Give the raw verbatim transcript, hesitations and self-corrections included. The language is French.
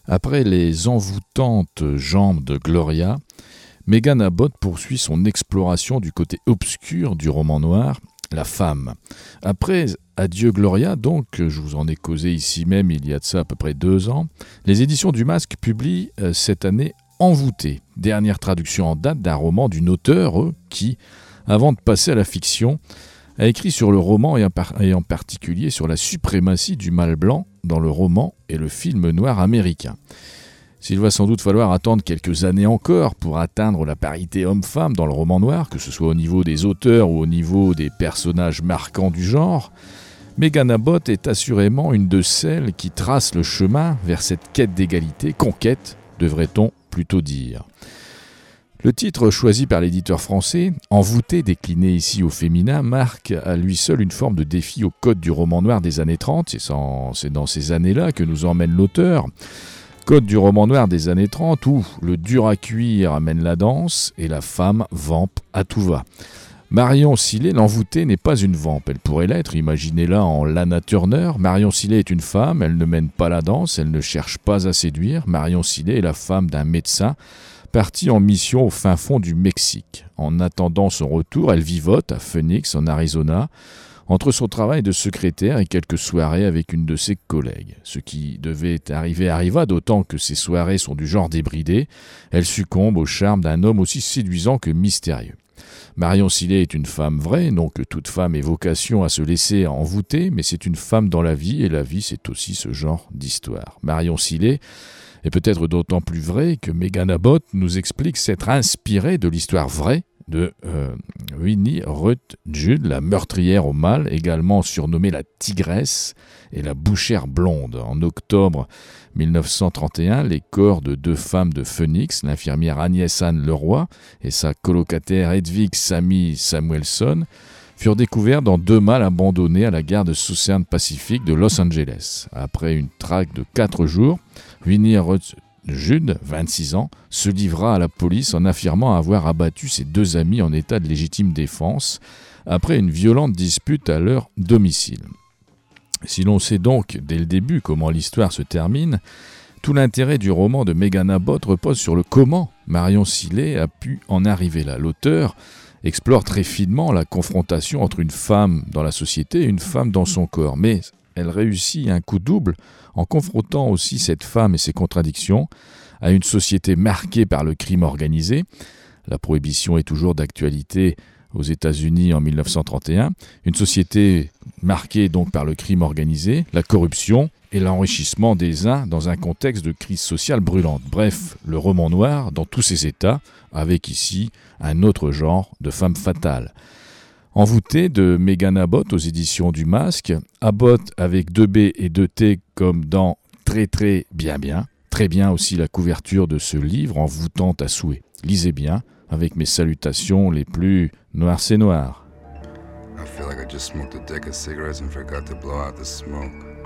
Après les envoûtantes jambes de Gloria, Megan Abbott poursuit son exploration du côté obscur du roman noir, la femme. Après Adieu Gloria, donc, je vous en ai causé ici même il y a de ça à peu près deux ans, les éditions du Masque publient euh, cette année Envoûté, dernière traduction en date d'un roman d'une auteure euh, qui, avant de passer à la fiction, a écrit sur le roman et en, par- et en particulier sur la suprématie du mâle blanc dans le roman et le film noir américain. S'il va sans doute falloir attendre quelques années encore pour atteindre la parité homme-femme dans le roman noir, que ce soit au niveau des auteurs ou au niveau des personnages marquants du genre, Megan Abbott est assurément une de celles qui tracent le chemin vers cette quête d'égalité, conquête, devrait-on plutôt dire. Le titre choisi par l'éditeur français, Envoûté, décliné ici au féminin, marque à lui seul une forme de défi au code du roman noir des années trente. C'est, sans, c'est dans ces années-là que nous emmène l'auteur. Code du roman noir des années trente où le dur à cuire amène la danse et la femme vampe à tout va. Marion Sillet, l'envoûtée, n'est pas une vampe. Elle pourrait l'être, imaginez-la en Lana Turner. Marion Sillet est une femme, elle ne mène pas la danse, elle ne cherche pas à séduire. Marion Sillet est la femme d'un médecin partie en mission au fin fond du Mexique. En attendant son retour, elle vivote à Phoenix, en Arizona, entre son travail de secrétaire et quelques soirées avec une de ses collègues. Ce qui devait arriver arriva, d'autant que ces soirées sont du genre débridé. Elle succombe au charme d'un homme aussi séduisant que mystérieux. Marion Sillet est une femme vraie, non que toute femme ait vocation à se laisser envoûter, mais c'est une femme dans la vie, et la vie c'est aussi ce genre d'histoire. Marion Sillet est peut-être d'autant plus vraie que Megan Abbott nous explique s'être inspirée de l'histoire vraie de euh, Winnie Ruth Judd, la meurtrière au mâle, également surnommée la tigresse et la bouchère blonde. En octobre dix-neuf cent trente et un, les corps de deux femmes de Phoenix, l'infirmière Agnès Anne Leroy et sa colocataire Hedwig Sammy Samuelson, furent découverts dans deux mâles abandonnés à la gare de Southern Pacific de Los Angeles. Après une traque de quatre jours, Winnie Ruth Judd, vingt-six ans, se livra à la police en affirmant avoir abattu ses deux amis en état de légitime défense après une violente dispute à leur domicile. Si l'on sait donc dès le début comment l'histoire se termine, tout l'intérêt du roman de Megan Abbott repose sur le comment Marion Sillet a pu en arriver là. L'auteur explore très finement la confrontation entre une femme dans la société et une femme dans son corps, mais elle réussit un coup double en confrontant aussi cette femme et ses contradictions à une société marquée par le crime organisé. La prohibition est toujours d'actualité aux États-Unis en dix-neuf cent trente et un, une société marquée donc par le crime organisé, la corruption et l'enrichissement des uns dans un contexte de crise sociale brûlante. Bref, le roman noir dans tous ses états, avec ici un autre genre de femme fatale. Envoûté de Megan Abbott aux éditions du Masque, Abbott avec deux B et deux T comme dans Très très bien bien, très bien aussi la couverture de ce livre envoûtante à souhait. Lisez bien, avec mes salutations les plus noires c'est noir. I feel like I just smoked a deck of cigarettes and forgot to blow out the smoke.